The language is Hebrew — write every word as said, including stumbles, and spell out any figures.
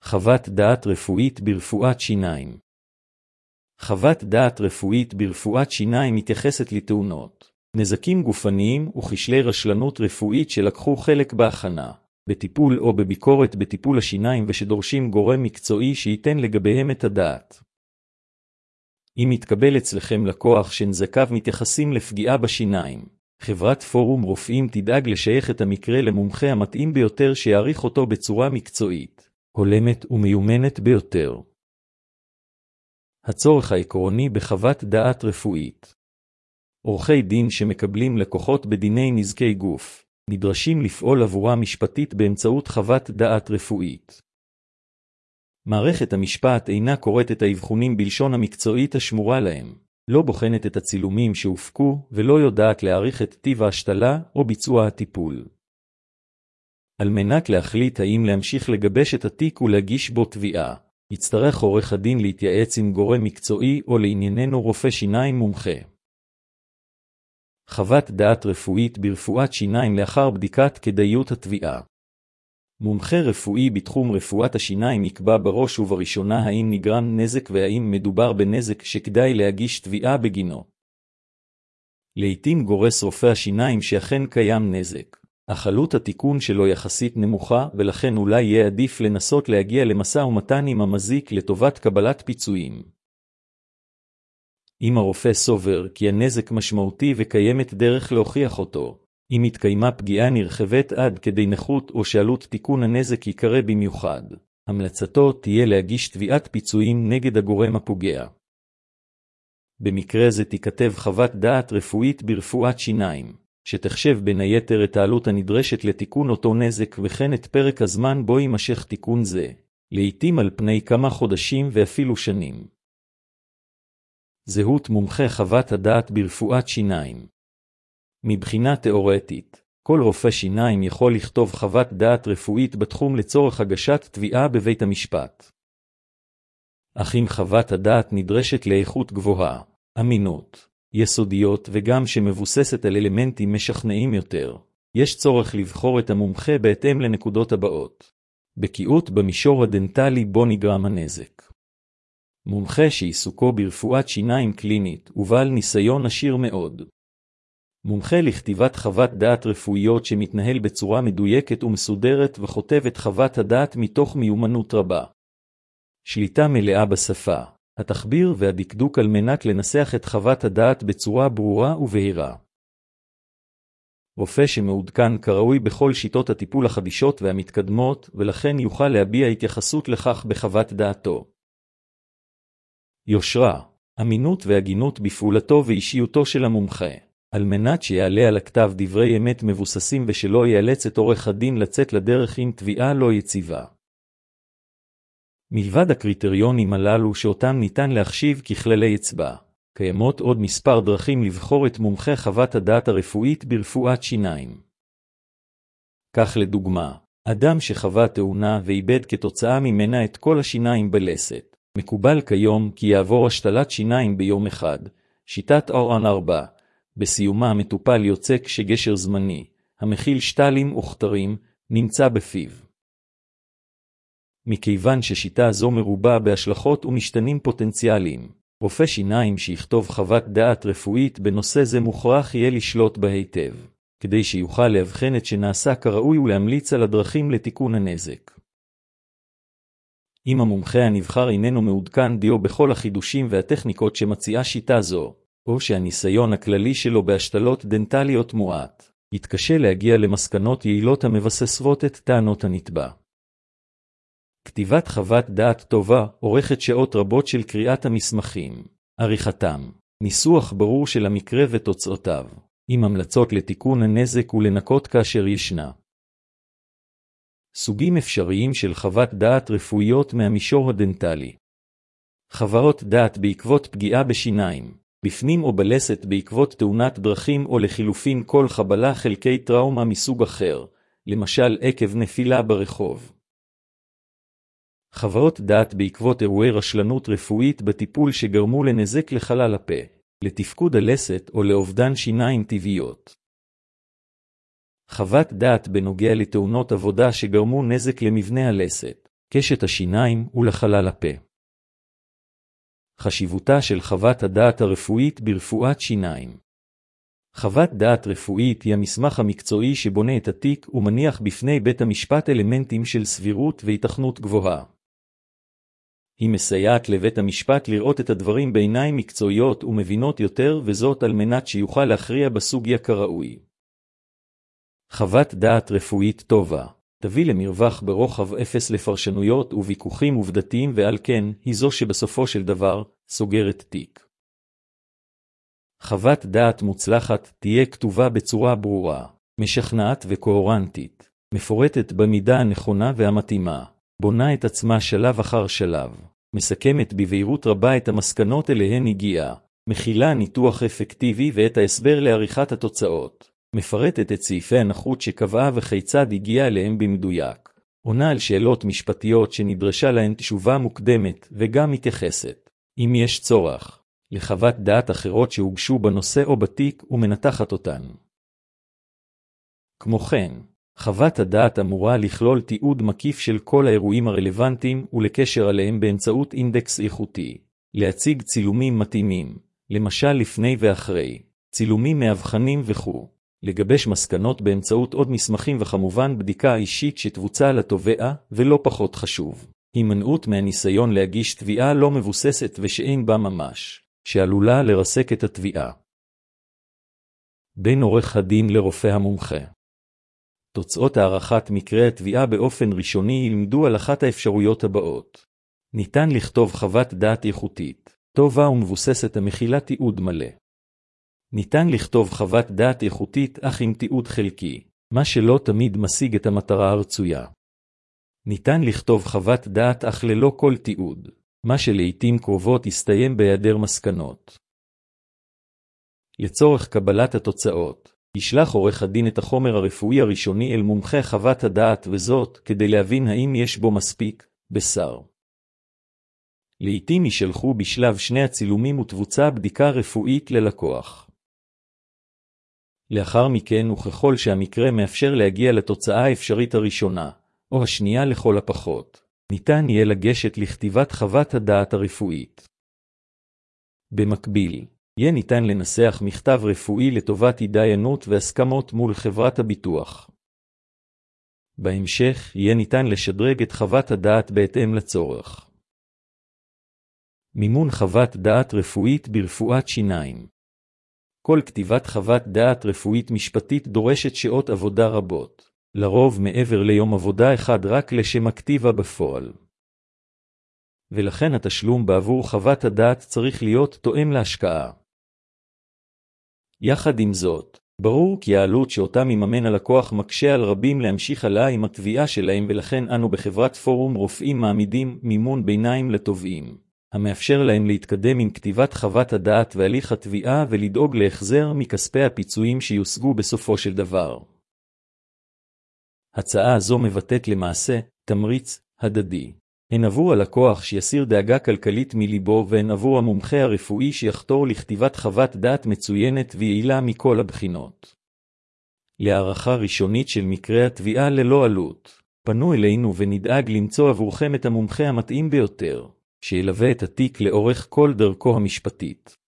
חוות דעת רפואית ברפואת שיניים. חוות דעת רפואית ברפואת שיניים מתייחסת לתאונות, נזקים גופניים וכשלי רשלנות רפואית שלקחו חלק בהכנה, בטיפול או בביקורת בטיפול השיניים ושדורשים גורם מקצועי שייתן לגביהם את הדעת. אם יתקבל אצלכם לקוח שנזקיו מתייחסים לפגיעה בשיניים, חברת פורום רופאים תדאג לשייך את המקרה למומחה המתאים ביותר שיעריך אותו בצורה מקצועית, הולמת ומיומנת ביותר. הצורך העקרוני בחוות דעת רפואית. עורכי דין שמקבלים לקוחות בדיני נזקי גוף, נדרשים לפעול עבורה משפטית באמצעות חוות דעת רפואית. מערכת המשפט אינה קוראת את האבחונים בלשון המקצועית השמורה להם, לא בוחנת את הצילומים שהופקו ולא יודעת להעריך את טיב ההשתלה או ביצוע הטיפול. על מנת להחליט האם להמשיך לגבש את התיק ולהגיש בו תביעה, יצטרך עורך הדין להתייעץ עם גורם מקצועי או לענייננו רופא שיניים מומחה. חוות דעת רפואית ברפואת שיניים לאחר בדיקת כדאיות התביעה. מומחה רפואי בתחום רפואת השיניים יקבע בראש ובראשונה האם נגרם נזק והאם מדובר בנזק שכדאי להגיש תביעה בגינו. לעתים גורס רופא השיניים שאכן קיים נזק, אך עלות התיקון שלו יחסית נמוכה ולכן אולי יהיה עדיף לנסות להגיע למשא ומתן עם המזיק לטובת קבלת פיצויים. אם הרופא סובר כי הנזק משמעותי וקיימת דרך להוכיח אותו, אם התקיימה פגיעה נרחבת עד כדי נכות או שעלות תיקון הנזק יקרה במיוחד, המלצתו תהיה להגיש תביעת פיצויים נגד הגורם הפוגע. במקרה זה תיכתב חוות דעת רפואית ברפואת שיניים, שתחשב בין היתר את העלות הנדרשת לתיקון אותו נזק וכן את פרק הזמן בו יימשך תיקון זה, לעתים על פני כמה חודשים ואפילו שנים. זהות מומחה חוות הדעת ברפואת שיניים. מבחינה תיאורטית, כל רופא שיניים יכול לכתוב חוות דעת רפואית בתחום לצורך הגשת תביעה בבית המשפט. אך אם חוות הדעת נדרשת לאיכות גבוהה, אמינות, יסודיות וגם שמבוססת על אלמנטים משכנעים יותר, יש צורך לבחור את המומחה בהתאם לנקודות הבאות. בקיאות במישור הדנטלי בו נגרם הנזק. מומחה שעיסוקו ברפואת שיניים קלינית ובעל ניסיון עשיר מאוד. מומחה לכתיבת חוות דעת רפואיות שמתנהל בצורה מדויקת ומסודרת וכותב את חוות הדעת מתוך מיומנות רבה. שליטה מלאה בשפה, התחביר והדקדוק על מנת לנסח את חוות הדעת בצורה ברורה ובהירה. רופא שמעודכן כראוי בכל שיטות הטיפול החדישות והמתקדמות ולכן יוכל להביע התייחסות לכך בחוות דעתו. יושרה, אמינות והגינות בפעולתו ואישיותו של המומחה, על מנת שיעלה על הכתב דברי אמת מבוססים ושלא ייאלץ את עורך הדין לצאת לדרך עם תביעה לא יציבה. מלבד הקריטריונים הללו שאותם ניתן להחשיב ככללי אצבע, קיימות עוד מספר דרכים לבחור את מומחה חוות הדעת הרפואית ברפואת שיניים. כך לדוגמה, אדם שחווה תאונה ואיבד כתוצאה ממנה את כל השיניים בלסת, מקובל כיום כי יעבור השתלת שיניים ביום אחד, שיטת אורן ארבע, בסיומה המטופל יוצא כשגשר זמני, המכיל שתלים וכתרים, נמצא בפיו. מכיוון ששיטה זו מרובה בהשלכות ומשתנים פוטנציאליים, רופא שיניים שיכתוב חוות דעת רפואית בנושא זה מוכרח יהיה לשלוט בה היטב, כדי שיוכל להבחן את שנעשה כראוי ולהמליץ על הדרכים לתיקון הנזק. אם המומחה הנבחר איננו מעודכן דיו בכל החידושים והטכניקות שמציעה שיטה זו, או שהניסיון הכללי שלו בהשתלות דנטליות מועט, יתקשה להגיע למסקנות יעילות המבססות את טענות הנתבע. כתיבת חוות דעת טובה עורכת שעות רבות של קריאת המסמכים, עריכתם, ניסוח ברור של המקרה ותוצאותיו, עם המלצות לתיקון הנזק ולנקות כאשר ישנה. סוגים אפשריים של חוות דעת רפואיות מהמישור הדנטלי. חוות דעת בעקבות פגיעה בשיניים, בפנים או בלסת בעקבות תאונת דרכים או לחילופין כל חבלה חלקי טראומה מסוג אחר, למשל עקב נפילה ברחוב. חוות דעת בעקבות אירועי רשלנות רפואית בטיפול שגרמו לנזק לחלל הפה, לתפקוד הלסת או לאובדן שיניים טבעיות. חוות דעת בנוגע לתאונות עבודה שגרמו נזק למבנה הלסת, קשת השיניים ולחלל הפה. חשיבותה של חוות הדעת הרפואית ברפואת שיניים. חוות דעת רפואית היא המסמך המקצועי שבונה את התיק ומניח בפני בית המשפט אלמנטים של סבירות והיתכנות גבוהה. היא מסייעת לבית המשפט לראות את הדברים בעיניים מקצועיות ומבינות יותר, וזאת על מנת שיוכל להכריע בסוגיה כראוי. חוות דעת רפואית טובה תביא למרווח ברוחב אפס לפרשנויות וויכוחים עובדתיים, ועל כן היא זו שבסופו של דבר סוגרת תיק. חוות דעת מוצלחת תהיה כתובה בצורה ברורה, משכנעת וקוהרנטית, מפורטת במידה הנכונה והמתאימה, בונה את עצמה שלב אחר שלב, מסכמת בבהירות רבה את המסקנות אליהן הגיעה, מכילה ניתוח אפקטיבי ואת ההסבר לעריכת התוצאות, מפרטת את סעיפי הנחות שקבעה וכיצד הגיעה אליהם במדויק, עונה על שאלות משפטיות שנדרשה להן תשובה מוקדמת, וגם מתייחסת, אם יש צורך, לחוות דעת אחרות שהוגשו בנושא או בתיק ומנתחת אותן. כמו כן, חוות הדעת אמורה לכלול תיעוד מקיף של כל האירועים הרלוונטיים ולקשר עליהם באמצעות אינדקס איכותי, להציג צילומים מתאימים, למשל לפני ואחרי, צילומים מאבחנים וכו', לגבש מסקנות באמצעות עוד מסמכים, וכמובן בדיקה אישית שתבוצע לתובע, ולא פחות חשוב, הימנעות מהניסיון להגיש תביעה לא מבוססת ושאין בה ממש, שעלולה לרסק את התביעה. בין עורך הדין לרופא המומחה. תוצאות הערכת מקרה התביעה באופן ראשוני ילמדו על אחת האפשרויות הבאות. ניתן לכתוב חוות דעת איכותית, טובה ומבוססת המכילה תיעוד מלא. ניתן לכתוב חוות דעת איכותית אך עם תיעוד חלקי, מה שלא תמיד משיג את המטרה הרצויה. ניתן לכתוב חוות דעת אך ללא כל תיעוד, מה שלעיתים קרובות יסתיים בהיעדר מסקנות. לצורך קבלת התוצאות, ישלח עורך הדין את החומר הרפואי הראשוני אל מומחה חוות הדעת, וזאת כדי להבין האם יש בו מספיק בשר. לעיתים ישלחו בשלב שני הצילומים ותבוצע בדיקה רפואית ללקוח. לאחר מכן, וככל שהמקרה מאפשר להגיע לתוצאה האפשרית הראשונה, או השנייה לכל הפחות, ניתן יהיה לגשת לכתיבת חוות הדעת הרפואית. במקביל, יהיה ניתן לנסח מכתב רפואי לטובת התדיינות והסכמות מול חברת הביטוח. בהמשך, יהיה ניתן לשדרג את חוות הדעת בהתאם לצורך. מימון חוות דעת רפואית ברפואת שיניים. כל כתיבת חוות דעת רפואית משפטית דורשת שעות עבודה רבות, לרוב מעבר ליום עבודה אחד רק לשם הכתיבה בפועל. ולכן התשלום בעבור חוות הדעת צריך להיות תואם להשקעה. יחד עם זאת, ברור כי העלות שאותה מממן הלקוח מקשה על רבים להמשיך הלאה עם התביעה שלהם, ולכן אנו בחברת פורום רופאים מעמידים מימון ביניים לתובעים, המאפשר להם להתקדם עם כתיבת חוות הדעת והליך התביעה ולדאוג להחזר מכספי הפיצויים שיושגו בסופו של דבר. הצעה הזו מבטאת למעשה תמריץ הדדי, הן עבור הלקוח שיסיר דאגה כלכלית מליבו, והן עבור המומחה הרפואי שיחתור לכתיבת חוות דעת מצוינת ויעילה מכל הבחינות. להערכה ראשונית של מקרה התביעה ללא עלות, פנו אלינו ונדאג למצוא עבורכם את המומחה המתאים ביותר, שילווה את התיק לאורך כל דרכו המשפטית.